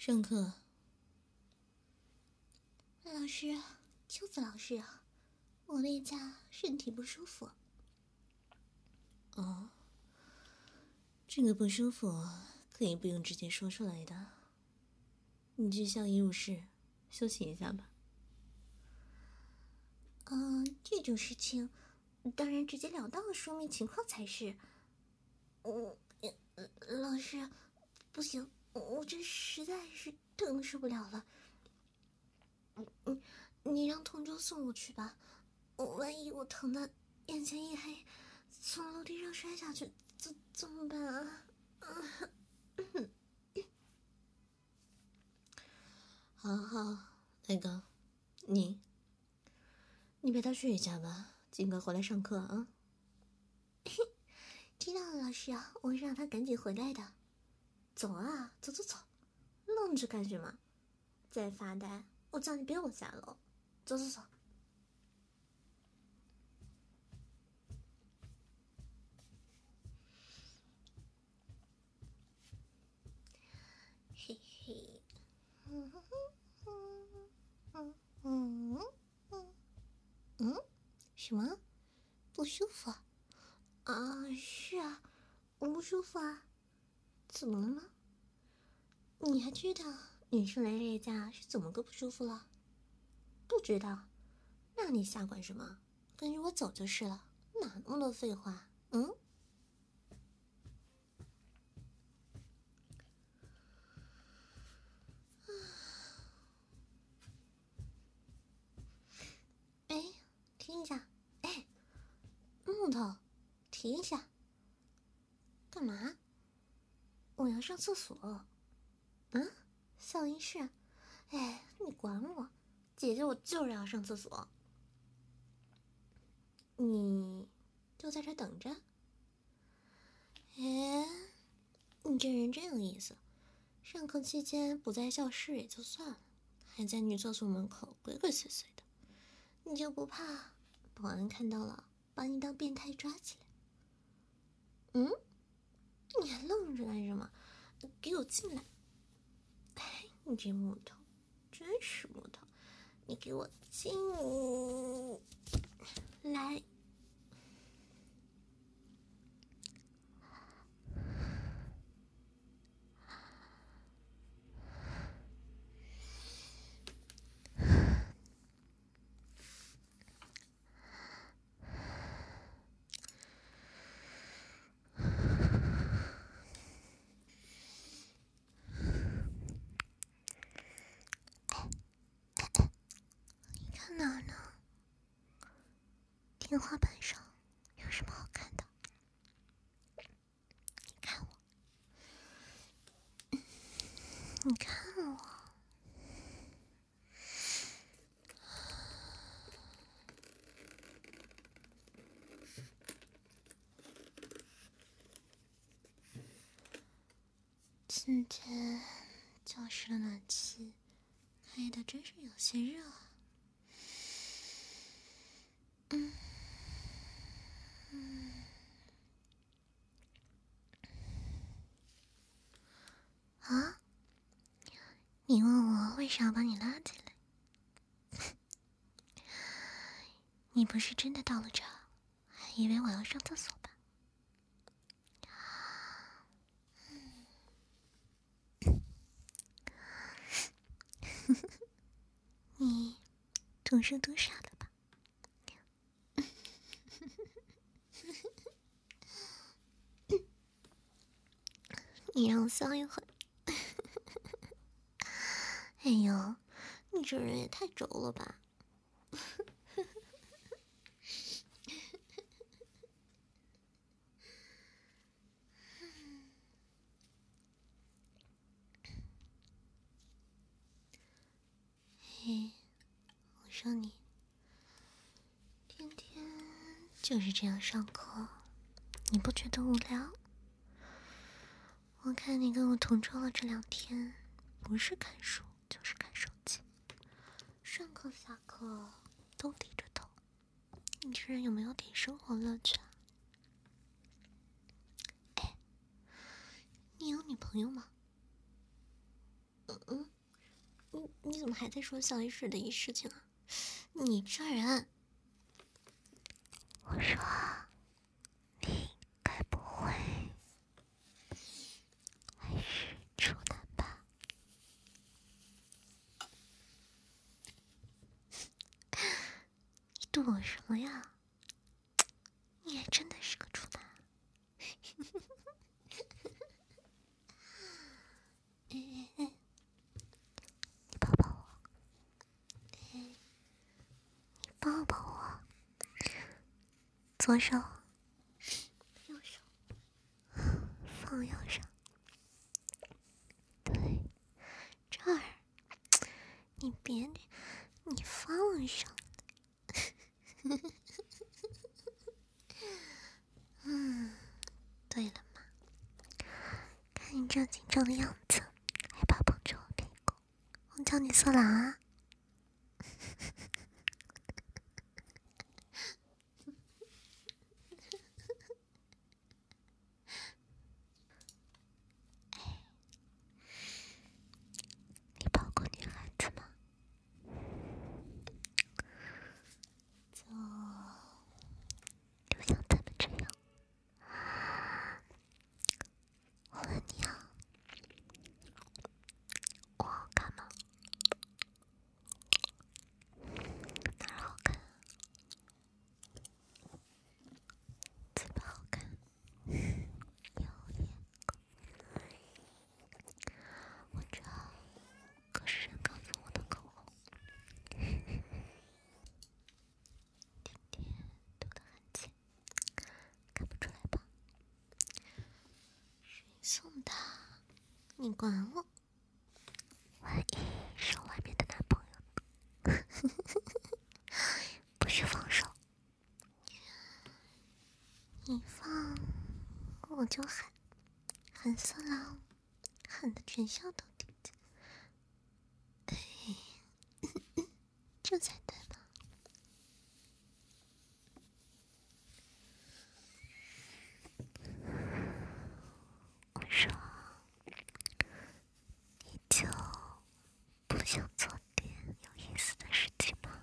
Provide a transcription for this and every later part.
上课。 老师，秋子老师，我例假身体不舒服。 哦，这个不舒服可以不用直接说出来的，你去校医入室休息一下吧。 这种事情当然直截了当的说明情况才是。老师，不行，我这实在是疼得受不了了。你让同桌送我去吧，万一我疼得眼前一黑，从楼梯上摔下去，怎么办啊？ 好，那个，你陪他睡一下吧，尽快回来上课啊。 知道了，老师，我会让他赶紧回来的。走啊，走，愣着干什么？再发呆，我叫你别我下楼。走。嘿嘿，什么？不舒服？是啊，我不舒服啊。怎么了吗？你还知道女生来例假是怎么个不舒服了？不知道？那你瞎管什么？跟着我走就是了，哪那么多废话？哎，停一下！哎，木头，停一下！干嘛？我要上厕所。校医室？哎，你管我！姐姐，我就是要上厕所。你就在这等着。哎，你这人真有意思，上课期间不在校室也就算了，还在女厕所门口鬼鬼祟祟的，你就不怕保安看到了把你当变态抓起来？你还愣着干什么？给我进来！哎，你这木头，真是木头！你给我进来！你看哪儿呢？天花板上有什么好看的？你看我。今天教室的暖气开的真是有些热啊！你问我为啥把你拉进来？你不是真的到了这儿，还以为我要上厕所吧？你读书读傻了吧？你让我笑一会儿。哎呦，你这人也太轴了吧！嘿，我说你，天天就是这样上课，你不觉得无聊？我看你跟我同桌了这2天，不是看书就是看手机，上课下课都低着头，你这人有没有点生活乐趣啊？哎，你有女朋友吗？ 你怎么还在说小姨室的事情啊？你这人，我说你该不会还是处男吧？你躲什么呀？你还真的是个处男。你抱抱我，你抱抱我，左手，右手，放右上，对，这儿，你别，你放上。对了嘛，看你这紧张的样子，还怕碰着我屁股，我叫你色狼啊！你抱过女孩子吗？就像咱们这样。我问你啊，我好看吗？哪儿好看？嘴巴好看，有眼光。我这可是人告诉我的口红，甜甜涂得很浅，看不出来吧？谁送的？你管我？万一是外面的男朋友呢？不许放手！你放，我就喊色狼，喊得全校都听见。这才对吧？我说，你就不想做点有意思的事情吗？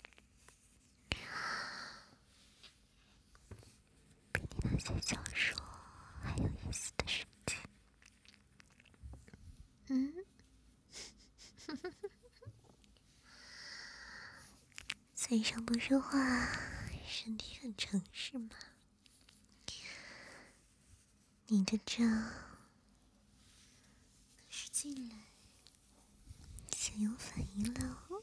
比你那些小说还有意思的事情。嘴上不说话，身体很诚实嘛。你的这可是进来想有反应了哦。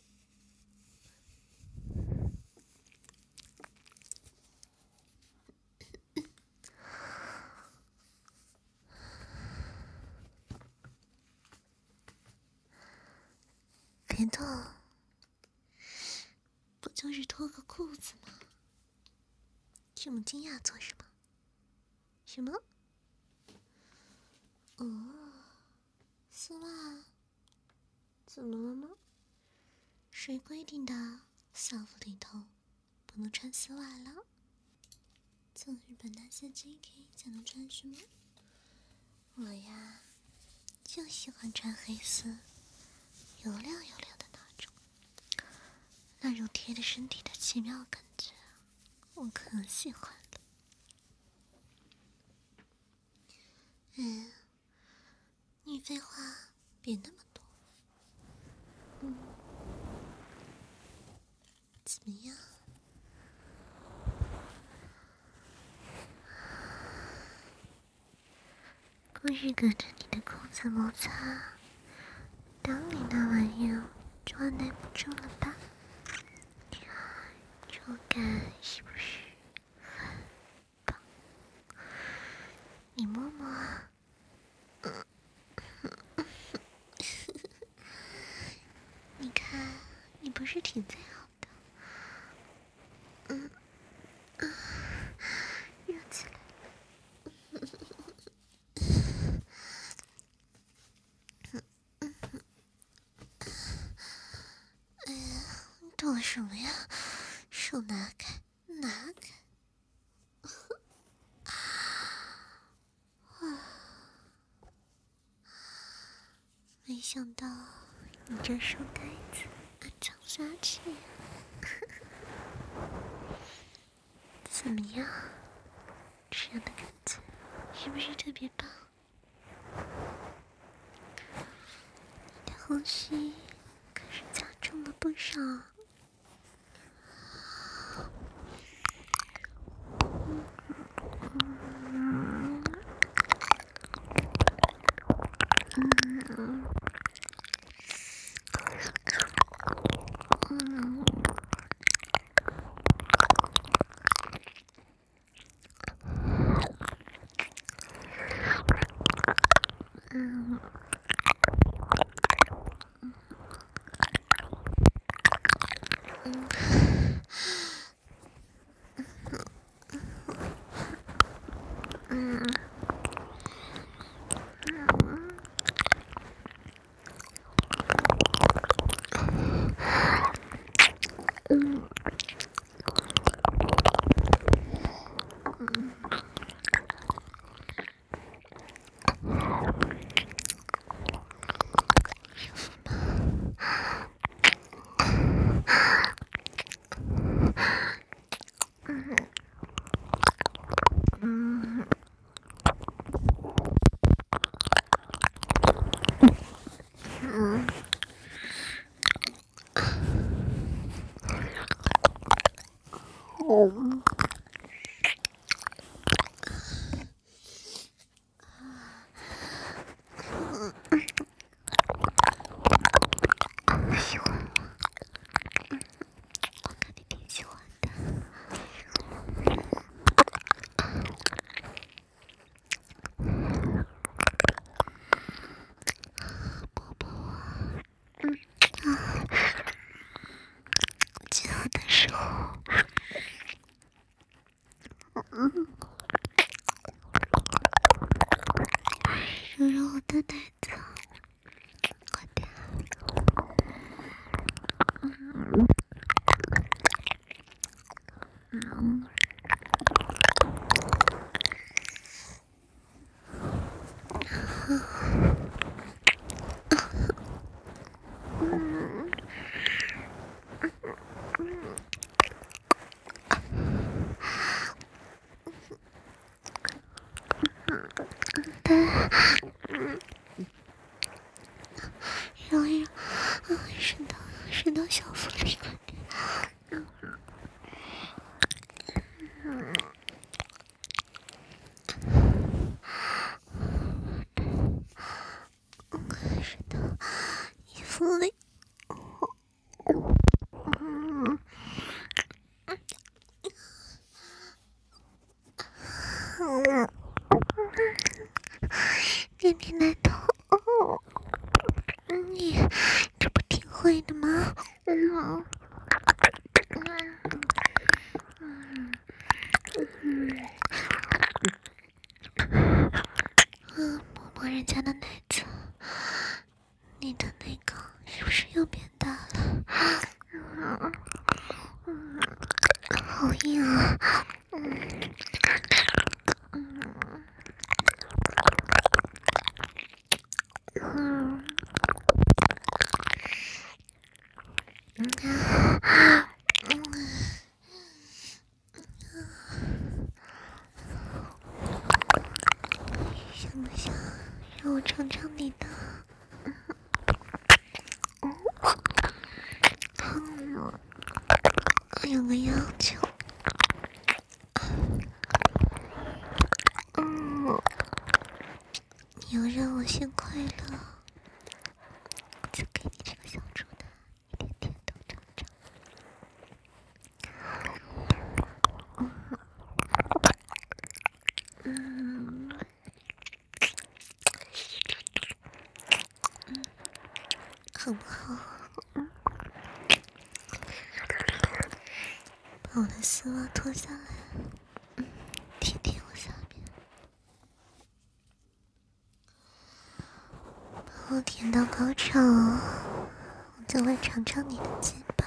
别动，不就是脱个裤子吗？这么惊讶做什么？什么？哦，丝袜？怎么了吗？谁规定的校服里头不能穿丝袜了？从日本那些 JK 才能穿是吗？我呀，就喜欢穿黑丝，油亮油亮的那种，那种贴着身体的奇妙感觉，我可喜欢了。你废话别那么多。怎么样？故意隔着你的裤子摩擦，当你那玩意儿就按耐不住了吧？触感是不是很棒？你摸摸。你看，你不是挺最好的？热起来了。哎呀，你躲什么呀？手拿开，拿开！没想到你这书呆子，暗藏杀气。怎么样？这样的感觉是不是特别棒？你的呼吸可是加重了不少。喜欢吗？我看你挺喜欢的。摸摸我，最后的时候，揉揉我的奶子，快点。揉一揉，伸到小腹里，快点。伸到衣服里。点点奶头，你这不挺会的吗？摸摸人家的奶子，你的那个是不是又变大了？好硬啊！想不想让我尝尝你的？有个要求，你要让我先快乐，我就给你这个小猪的一点甜头尝尝。好不好？把我的丝袜脱下来，贴贴我下面，把我舔到高潮，我就会尝尝你的鸡巴。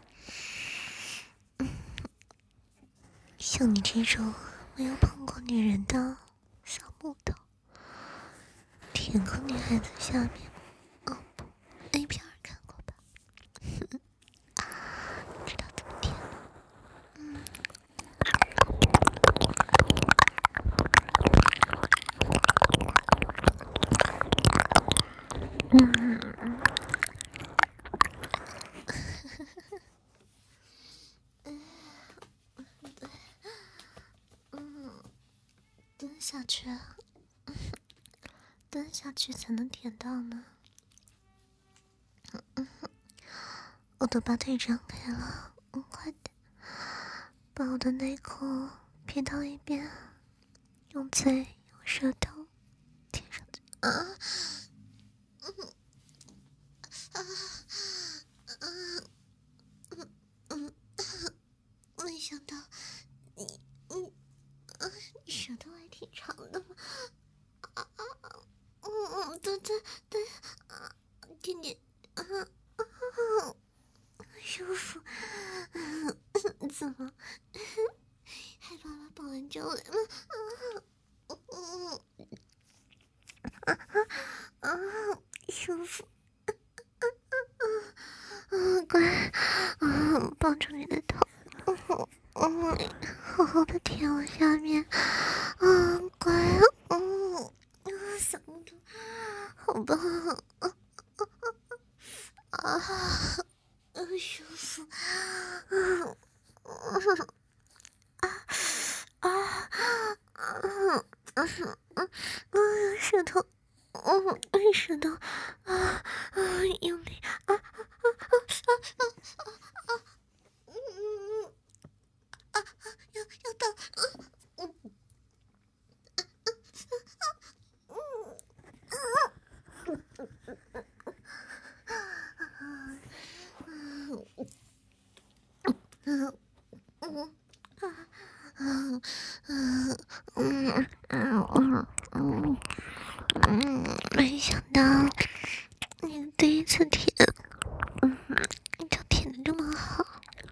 像你这种没有碰过女人的小木头，舔过女孩子下面，哦不，A 片看蹲下去才能舔到呢？我都把腿张开了，快点，把我的内裤撇到一边，用嘴用舌头舔上去。没想到你舌头还挺长的嘛！对，点点，舒服。怎么害怕把保安叫来了？舒服。乖，抱住你的头，好好的舔我下面，乖，想不到，好棒，舒服，舌头，舌头，用力，要到，没想到你第一次舔，就舔得这么好。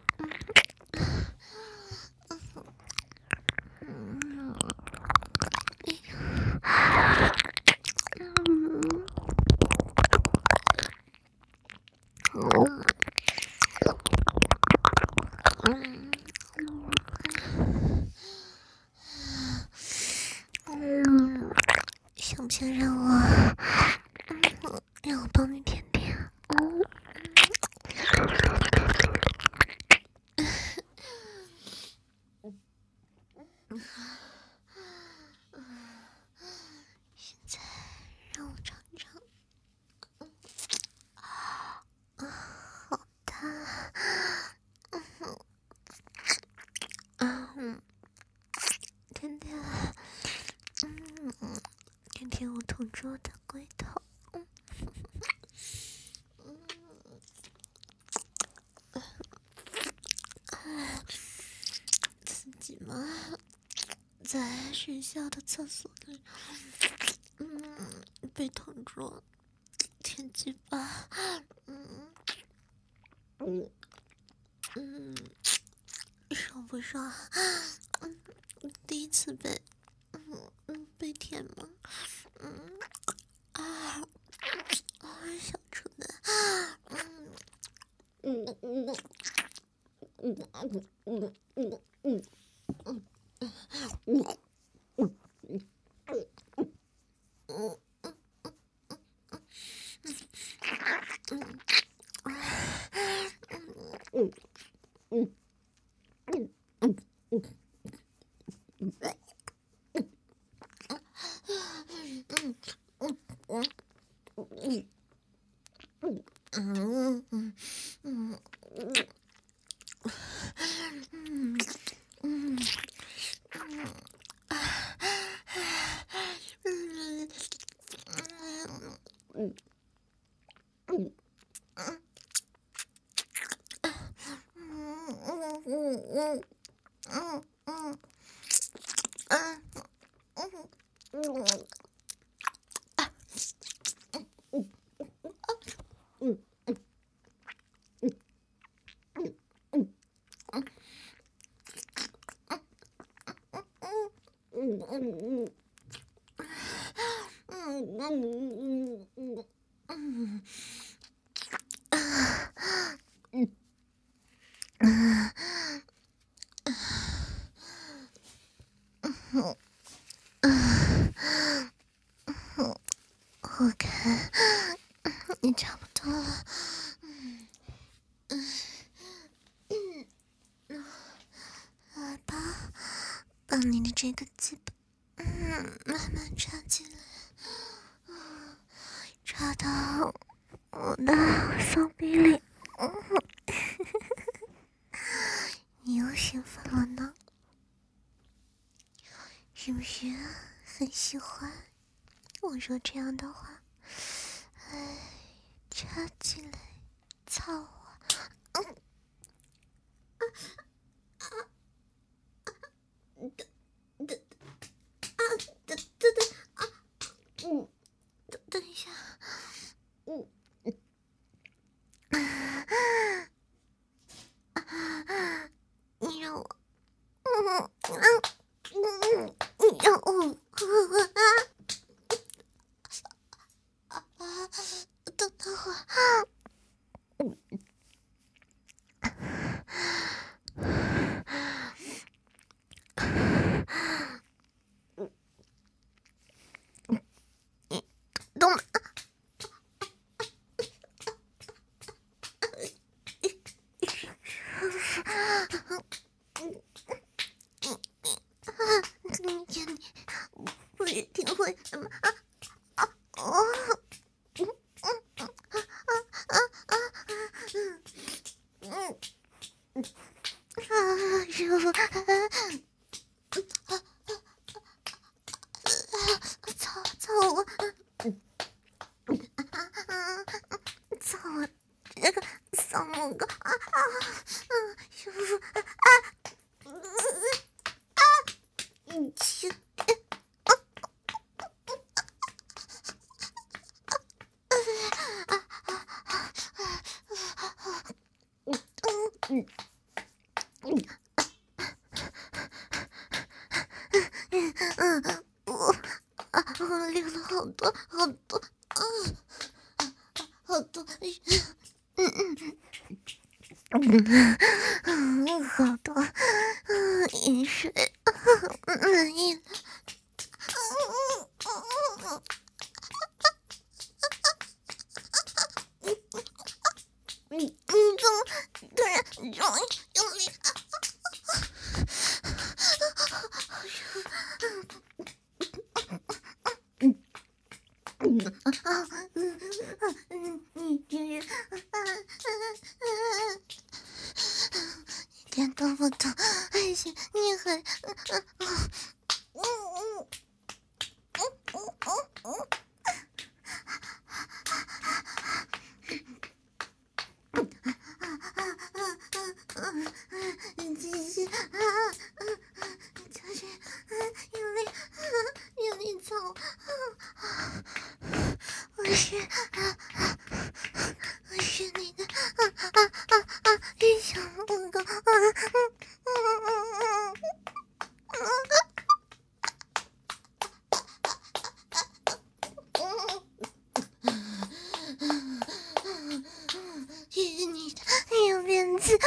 想不想让我帮你舔舔？现在让我尝尝，好大，舔舔，舔舔我同桌的龟头，刺激吗？在学校的厕所里，被同桌舔鸡巴，爽不爽？第一次被舔吗？小处男，我看你差不多了，来吧，把你的这个鸡巴，慢慢插进来， 插到我的手臂里。你又兴奋了呢？是不是很喜欢我说这样的话？插进来操我！等一下，你让我，你让我，等会儿。懂吗？你不是挺会的吗？师傅，操我！操我！这个骚某个师傅你去！我流了好多好多好多，好多饮水，满意了。怎么突然这么用力？你这是一点都不痛，而且你还继续就是用力操我是你的小母狗。谢谢你的右边子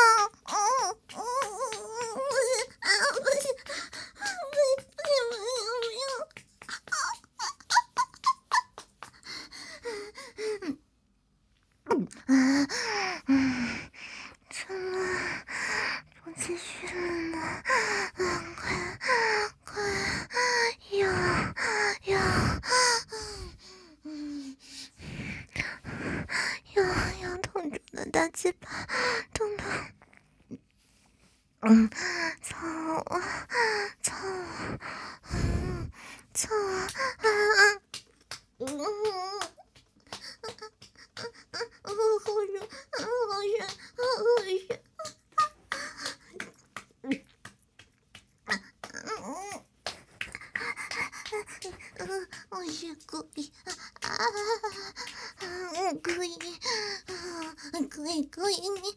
怎么不继续了呢？快要痛住了大鸡巴，痛！操我！好热！我是故意，故意你。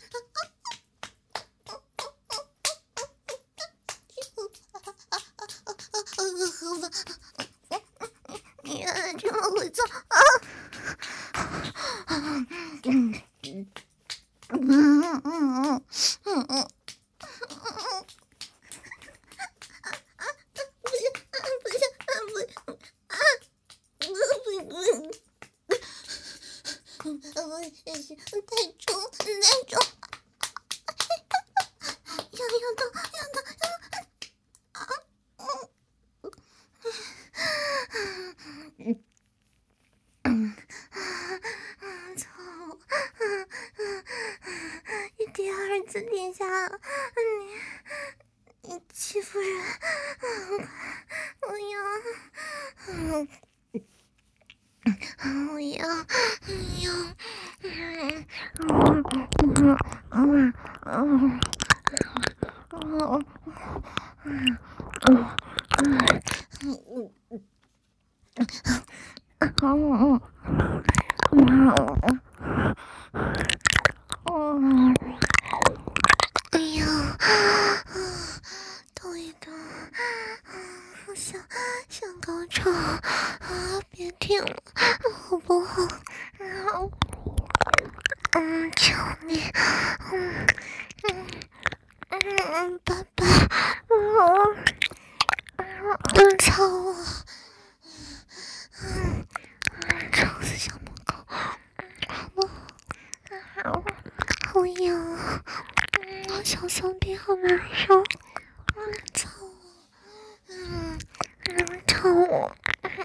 好吧，你原来这么会做太重，要动。 子殿下，你欺负人，我动一动，我想高潮别停了，好不好？求你，爸爸，操我，吵死小母狗，好不好？好痒啊！小兄弟好难受，操我，操我，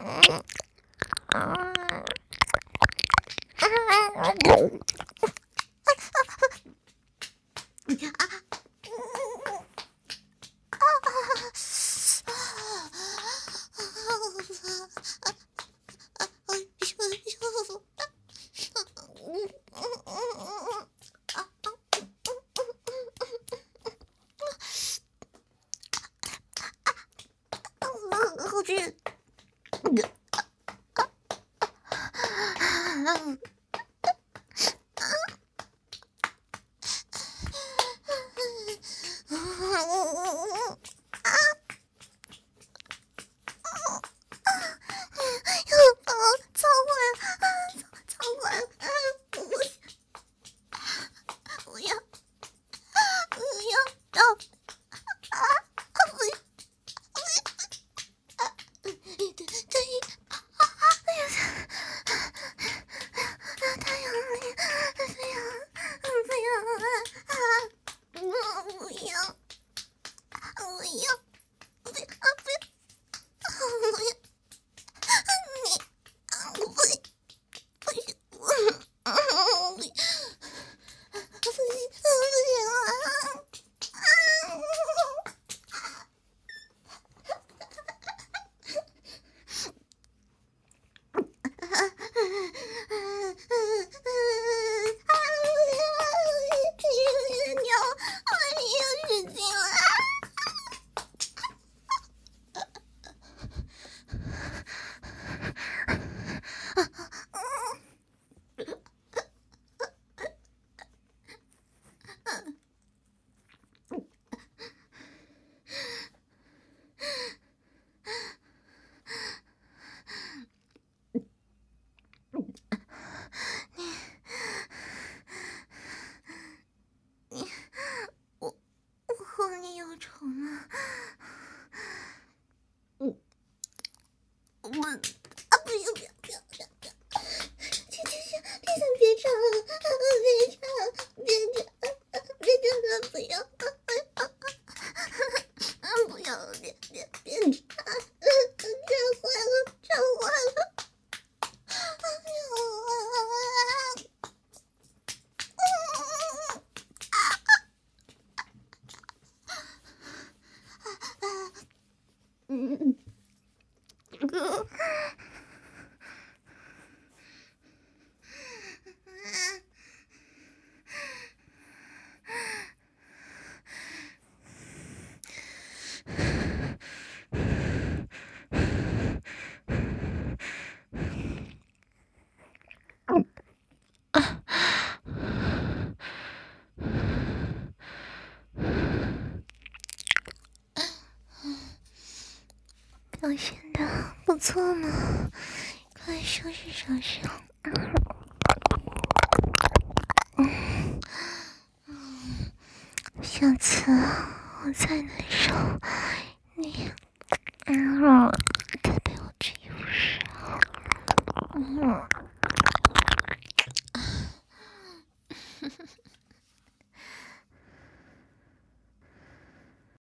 表现的不错嘛，快收拾收拾。下次我再难受，你再陪